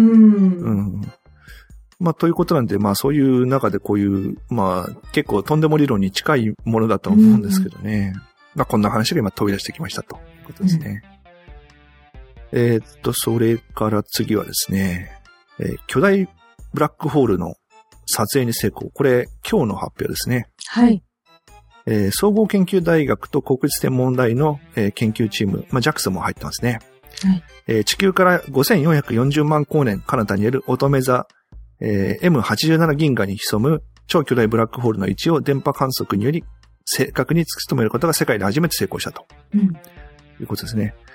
うん。まあ、ということなんで、まあ、そういう中でこういう、まあ、結構とんでも理論に近いものだと思うんですけどね。うん、まあ、こんな話が今飛び出してきましたということですね。うん、えー、っと、それから次はですね、えー、巨大ブラックホールの撮影に成功。これ、今日の発表ですね。 はい。 えー、総合研究大学と国立天文台の、えー、研究チーム、まあ、ジャクス も入ってますね。 はいえー、地球からごせんよんひゃくよんじゅうまん光年彼方にある乙女座、えー、エムはちじゅうなな 銀河に潜む超巨大ブラックホールの位置を電波観測により正確に突き止めることが世界で初めて成功したと、 うん、 いうことですね。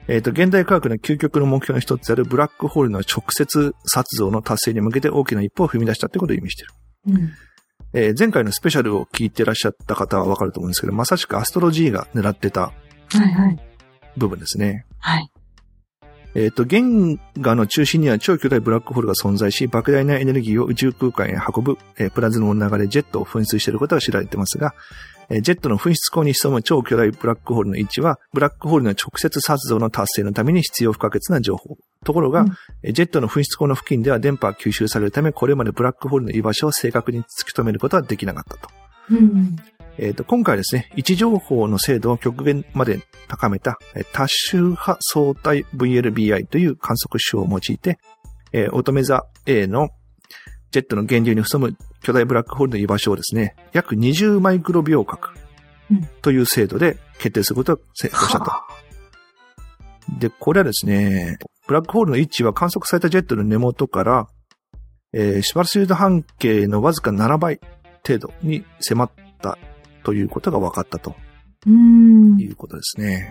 えっと、現代科学の究極の目標の一つであるブラックホールの直接撮像の達成に向けて大きな一歩を踏み出したってことを意味している。 うんえー、前回のスペシャルを聞いてらっしゃった方はわかると思うんですけど、まさしくアストロ G が狙ってた部分ですね。 はいはい。 えっと、原画の中心には超巨大ブラックホールが存在し、莫大なエネルギーを宇宙空間へ運ぶ、えー、プラズマの流れジェットを噴出していることが知られていますが、えー、ジェットの噴出口に潜む超巨大ブラックホールの位置は、ブラックホールの直接撮像の達成のために必要不可欠な情報。ところが、うん、ジェットの噴出口の付近では電波が吸収されるため、これまでブラックホールの居場所を正確に突き止めることはできなかったと。 うんえっと、今回ですね、位置情報の精度を極限まで高めた多周波相対 ブイエルビーアイ という観測手法を用いて、えー、乙女座 A のジェットの源流に潜む巨大ブラックホールの居場所をですね、約にじゅうマイクロ秒角という精度で決定することを成功したと。で、これはですね、ブラックホールの位置は観測されたジェットの根元から、えー、シュバルツィルド半径のわずかななばい程度に迫ったということが分かったということですね。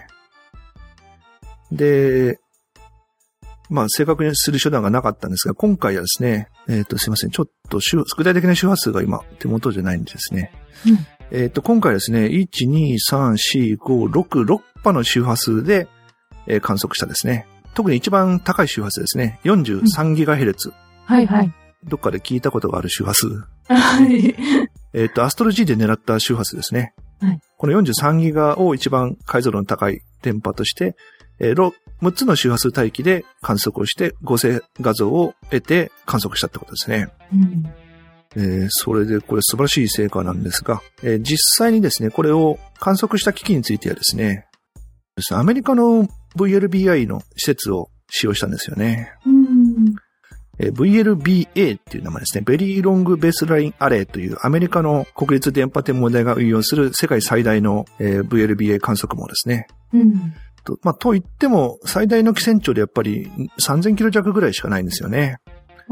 で、まあ正確にする手段がなかったんですが、今回はですね、えっとすいません、ちょっと具体的な周波数が今手元じゃないんですね。うん、えっと今回はですね、いち、に、さん、よん、ご、ろく、ろく波の周波数で、えー、観測したですね。特に一番高い周波数ですね、よんじゅうさんギガヘルツ。うん、 はいはい。 どっかで聞いたことがある周波数。 はい。 えっと、アストロ G で狙った周波数ですね。 はい。 このよんじゅうさんギガを一番解像度の高い電波として、えー、むっつの周波数帯域で観測をして合成画像を得て観測したってことですね。 うんえー、それでこれ素晴らしい成果なんですが、えー、実際にですね、これを観測した機器についてはですね、アメリカの ブイエルビーアイ の施設を使用したんですよね。 うんブイエルビーエー っていう名前ですね。ベリーロングベースラインアレイというアメリカの国立電波天文台が運用する世界最大の ブイエルビーエー 観測網ですね。 うんとまあ、と言っても最大の基線長でやっぱりさんぜんキロ弱ぐらいしかないんですよね。 うん。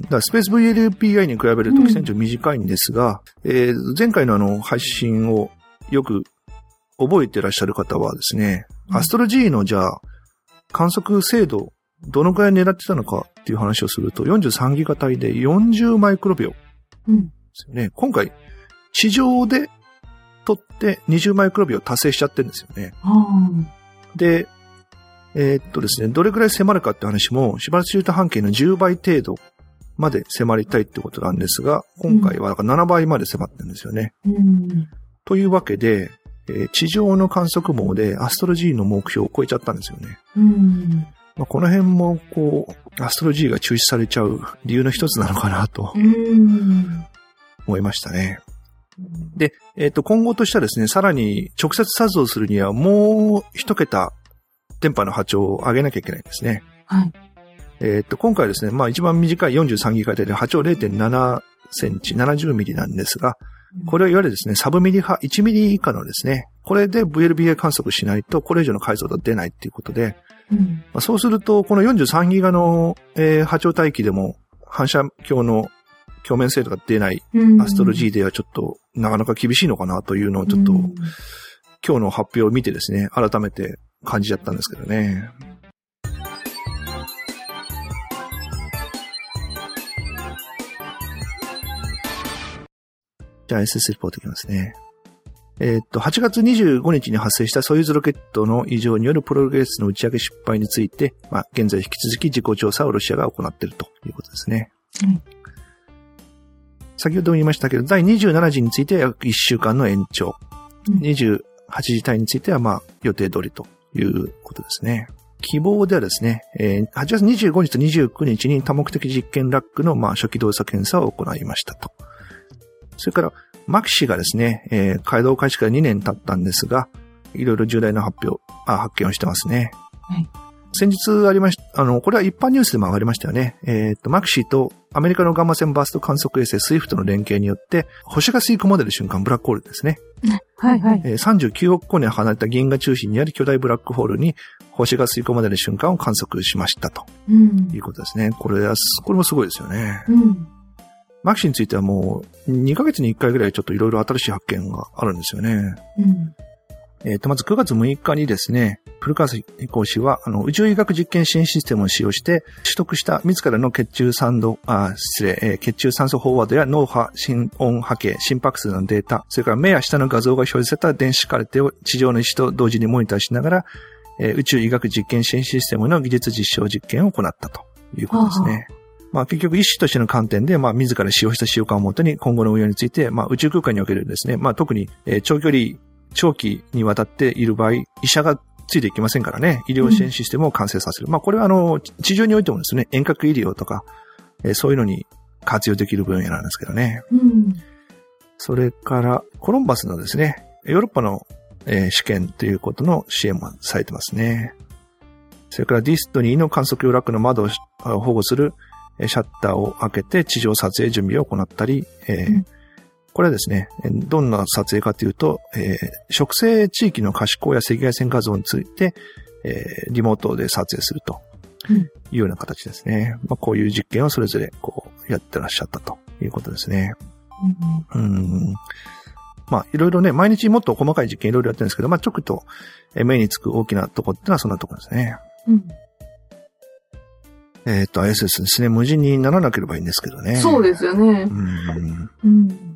だからスペース ブイエルビーアイ に比べると基線長短いんですが、うんえー、前回のあの配信をよく覚えてらっしゃる方はですね、うん、アストロ G のじゃあ観測精度どのくらい狙ってたのかっていう話をすると、よんじゅうさんギガ帯でよんじゅうマイクロ秒ですよね。うん、今回、地上で撮ってにじゅうマイクロ秒達成しちゃってるんですよね。 うん、 で、えー、っとですね、どれくらい迫るかって話も、シュバルツィルト半径のじゅうばい程度まで迫りたいってことなんですが、今回はななばいまで迫ってるんですよね。 うん、 というわけで、えー、地上の観測網でアストロ G の目標を超えちゃったんですよね。 うんまあ、この辺も、こう、アストロ G が中止されちゃう理由の一つなのかなと、思いましたね。で、えっと、今後としてはですね、さらに直接撮像するにはもう一桁電波の波長を上げなきゃいけないんですね。 はい。 えっと、今回ですね、まあ一番短いよんじゅうさんギガ帯で波長 れいてんななセンチ、ななじゅうミリなんですが、これはいわゆるですね、サブミリ波、いちミリ以下のですね、これで ブイエルビーエー 観測しないとこれ以上の解像度は出ないっていうことで、 うんまあ、そうすると、このよんじゅうさんギガの、えー、波長帯域でも反射鏡の鏡面精度が出ないアストロ G ではちょっとなかなか厳しいのかなというのをちょっと、今日の発表を見てですね、改めて感じちゃったんですけどね。じゃあ エスエス リポートいきますね。えー、っと、はちがつにじゅうごにちに発生したソユーズロケットの異常によるプログレスの打ち上げ失敗について、まあ、現在引き続き事故調査をロシアが行っているということですね。 うん、 先ほども言いましたけど、だいにじゅうしちじについては約いっしゅうかんの延長。うん、にじゅうはちじ帯については、まあ、予定通りということですね。希望ではですね、えー、はちがつにじゅうごにちとにじゅうくにちに多目的実験ラックの、まあ、初期動作検査を行いましたと。それから、マキシがですね、えー、稼働開始からにねん経ったんですが、いろいろ重大な発表、あ、発見をしてますね。 はい、 先日ありました、あの、これは一般ニュースでも上がりましたよね。えっと、マキシとアメリカのガンマ線バースト観測衛星スイフトの連携によって、星が吸い込まれる瞬間、ブラックホールですね。 はいはい。 えー、さんじゅうきゅうおくこねん離れた銀河中心にある巨大ブラックホールに星が吸い込まれる瞬間を観測しましたと。 うん、 いうことですね。これは、これもすごいですよね。 うんマキシについてはもうにかげつにいっかいぐらいちょっといろいろ新しい発見があるんですよね。 うん、 えっと、まずくがつむいかにですね、古川彦氏は、あの、宇宙医学実験支援システムを使用して、取得した自らの血中酸度、あ、失礼、えー、血中酸素飽和度や脳波、心音波形、心拍数のデータ、それから目や舌の画像が表示された電子カルテを地上の石と同時にモニターしながら、えー、宇宙医学実験支援システムの技術実証実験を行ったということですね。ははまあ結局医師としての観点で、まあ自ら使用した使用感をもとに今後の運用について、まあ宇宙空間におけるですね、まあ特に、えー、長距離、長期にわたっている場合、医者がついていきませんからね、医療支援システムを完成させる。うん、まあこれはあの、地上においてもですね、遠隔医療とか、えー、そういうのに活用できる分野なんですけどね。うん、それから、コロンバスのですね、ヨーロッパの、えー、試験ということの支援もされてますね。それからディストニーの観測用ラックの窓を保護するシャッターを開けて地上撮影準備を行ったり、えーうんこれはですね、どんな撮影かというと、えー、植生地域の可視光や赤外線画像について、えー、リモートで撮影するというような形ですね。うんまあ、こういう実験をそれぞれこうやってらっしゃったということですね。うん、うんまあ、いろいろね、毎日もっと細かい実験いろいろやってるんですけど、まあ、ちょっと目につく大きなところってのはそんなところですね。うんえっと、アイエスエス ですね。無人にならなければいいんですけどね。 そうですよね。うん。うん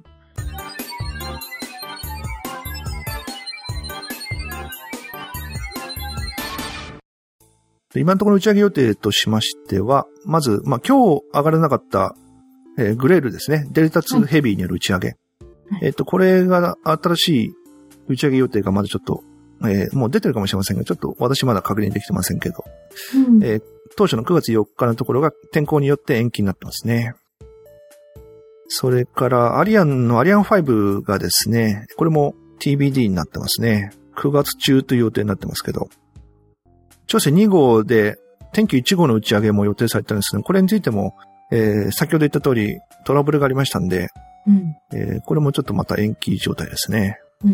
今のところ打ち上げ予定としましては、まず、まあ、今日上がらなかった、えー、グレールですね。デルタツーヘビーによる打ち上げ。はい、えっと、これが新しい打ち上げ予定がまだちょっと、えー、もう出てるかもしれませんが、ちょっと私まだ確認できてませんけど、うんえー、当初のくがつよっかのところが天候によって延期になってますね。それから、アリアンのアリアンファイブがですね、これも ティービーディー になってますね。くがつ中という予定になってますけど、長征に号で天気いち号の打ち上げも予定されてるんですけど、これについても、えー、先ほど言った通りトラブルがありましたんで、うんえー、これもちょっとまた延期状態ですね。うん、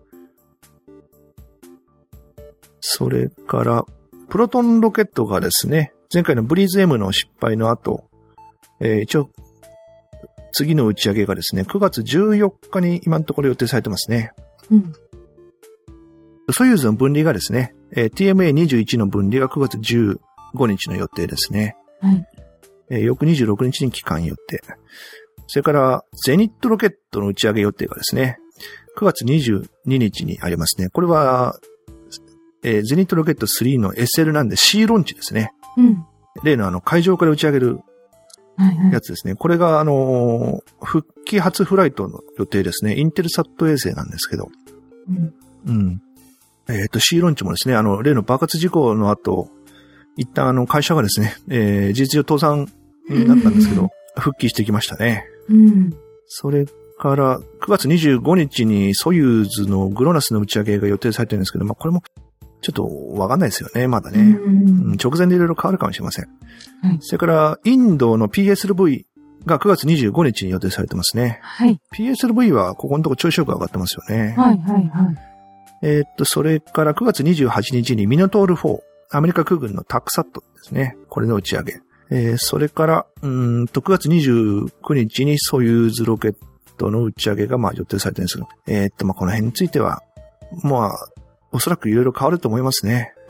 それから、プロトンロケットがですね、前回のブリーズ M の失敗の後、えー、一応、次の打ち上げがですね、くがつじゅうよっかに今のところ予定されてますね。うん、ソユーズの分離がですね、えー、ティーエムエーにじゅういち の分離がくがつじゅうごにちの予定ですね。はいえー、翌にじゅうろくにちに帰還予定。それから、ゼニットロケットの打ち上げ予定がですね、くがつにじゅうににちにありますね。これは、えー、ゼニットロケットスリーの エスエル なんで C ロンチですね。うん、例のあの海上から打ち上げるやつですね。はいはい、これがあのー、復帰初フライトの予定ですね。インテルサット衛星なんですけど。うん。うんえっと、C ロンチもですね、あの、例の爆発事故の後、一旦あの、会社がですね、えー、事実上倒産になったんですけど、うん、復帰してきましたね。うん。それから、くがつにじゅうごにちにソユーズのグロナスの打ち上げが予定されてるんですけど、まあ、これも、ちょっとわかんないですよね、まだね。うん、直前でいろいろ変わるかもしれません。はい、それから、インドの ピーエスエルブイ がくがつにじゅうごにちに予定されてますね。はい。ピーエスエルブイ はここのところ調子よく上がってますよね。はいはいはい。えー、っと、それからくがつにじゅうはちにちにミノトールフォー、アメリカ空軍のタックサットですね。これの打ち上げ。えー、それから、うーんと、くがつにじゅうくにちにソユーズロケットの打ち上げがまあ予定されてるんですけど、えー、っと、まあこの辺については、まあ、おそらくいろいろ変わると思いますね。うん。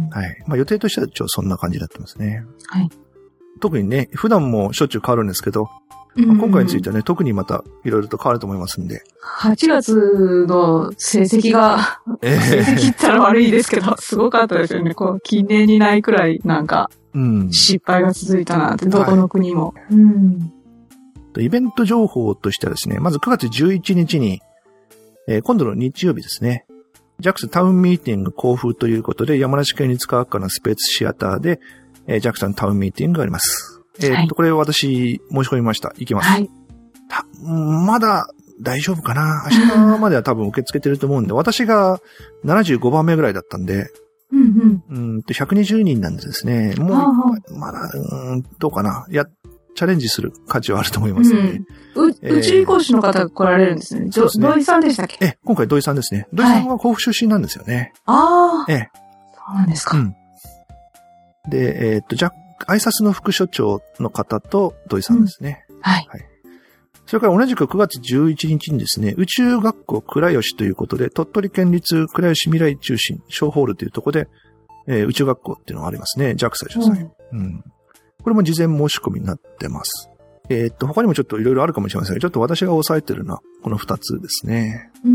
はい。まあ予定としてはちょっとそんな感じになってますね。はい。特にね、普段もしょっちゅう変わるんですけど、まあ、今回についてはね、特にまたいろいろと変わると思いますんで。 はちがつの成績が、えー、成績ったら悪いですけど、すごかったですよね。こう、近年にないくらいなんか、失敗が続いたなって、うん、どこの国も、はいうん。 イベント情報としてはですね、まずくがつじゅういちにちに、えー、今度の日曜日ですね、ジャックス タウンミーティング交付ということで、山梨県立科学科のスペースシアターで、えー、ジャックス のタウンミーティングがあります。えー、っと、はい、これ私申し込みました。行きます。はい。た、まだ大丈夫かな？明日までは多分受け付けてると思うんで、私がななじゅうごばんめぐらいだったんで、うんうん。うんと、ひゃくにじゅうにんなんでですね、もう、まだ、うん、どうかな。いや、チャレンジする価値はあると思いますので。 うん、う、えー、宇宙飛行士の方が来られるんですね。そうですね。土井さんでしたっけ？ え、今回土井さんですね。土井さんは甲府出身なんですよね。 ああ。 ええ。 そうなんですか。うん。 で、えー、っと、じゃ、アイサスの副所長の方と土井さんですね。 うん、はい。はい。 それから同じくくがつじゅういちにちにですね、宇宙学校倉吉ということで、鳥取県立倉吉未来中心小ホールというところで、えー、宇宙学校っていうのがありますね。ジャクサ 主催、うん。うん。これも事前申し込みになってます。えー、っと、他にもちょっといろいろあるかもしれませんが、ちょっと私が押さえてるのはこの二つですね。 うん。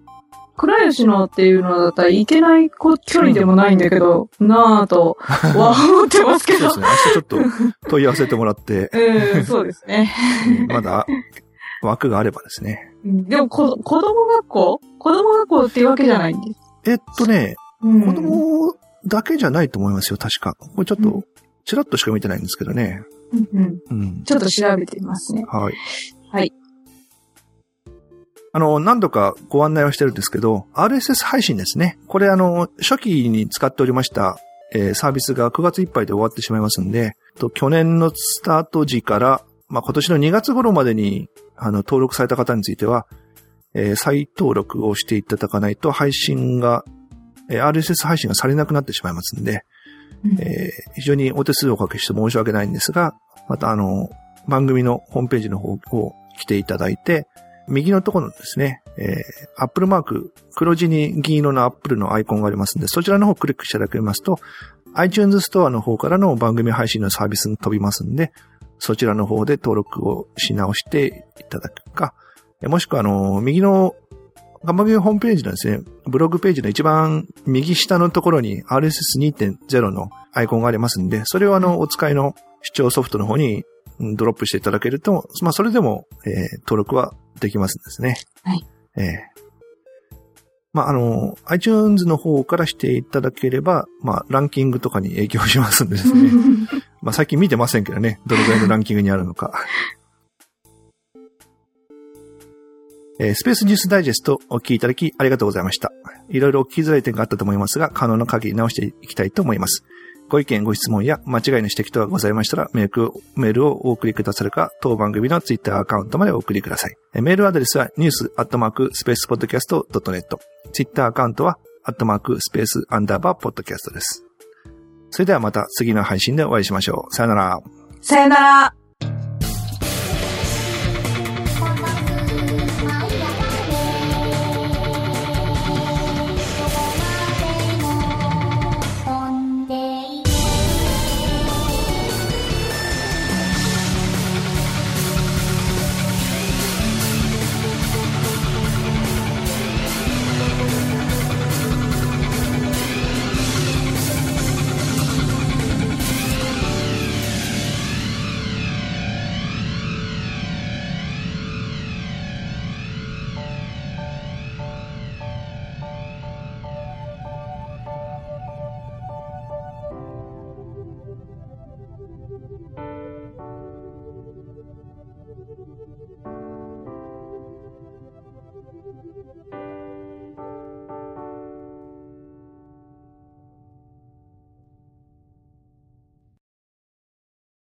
倉吉のっていうのだったらいけない距離でもないんだけど、なぁとは思ってますけど。 そうですね。明日ちょっと問い合わせてもらって。 うん、そうですね。 まだ枠があればですね。 でもこ、子供学校子供学校っていうわけじゃないんです。 えっとね、うん、子供だけじゃないと思いますよ、確か。これちょっと、ちらっとしか見てないんですけどね。 うんうんうん、ちょっと調べてみますね。 はい。 はい。 あの、何度かご案内をしてるんですけど、アールエスエス 配信ですね。これあの、初期に使っておりました、えー、サービスがくがついっぱいで終わってしまいますんで、と去年のスタート時から、まあ、今年のにがつ頃までに、あの、登録された方については、えー、再登録をしていただかないと配信が、えー、アールエスエス 配信がされなくなってしまいますんで、うん、えー、非常にお手数をおかけして申し訳ないんですが、またあの、番組のホームページの方を来ていただいて、右のところのですね、えー、アップルマーク、黒字に銀色のアップルのアイコンがありますので、そちらの方をクリックしていただけますと、iTunes ストアの方からの番組配信のサービスに飛びますんで、そちらの方で登録をし直していただくか、もしくはあの、右のガンバ組ホームページのですね、ブログページの一番右下のところに アールエスエスにてんゼロ のアイコンがありますんで、それをあの、お使いの視聴ソフトの方にドロップしていただけると、まあそれでも、えー、登録はできますんですね。 はい。 えー、まああの、iTunes の方からしていただければ、まあランキングとかに影響しますんでですね。まあ最近見てませんけどね、どのくらいのランキングにあるのか。えー、スペースニュースダイジェストお聞きいただきありがとうございました。いろいろ聞きづらい点があったと思いますが、可能な限り直していきたいと思います。ご意見、ご質問や間違いの指摘等がございましたら、メール、メールをお送りくださるか、当番組のツイッターアカウントまでお送りください。メールアドレスはニュースアットマークスペースポッドキャストドットネット。ツイッターアカウントはアットマークスペースアンダーバーポッドキャストです。それではまた次の配信でお会いしましょう。さよなら。 さよなら。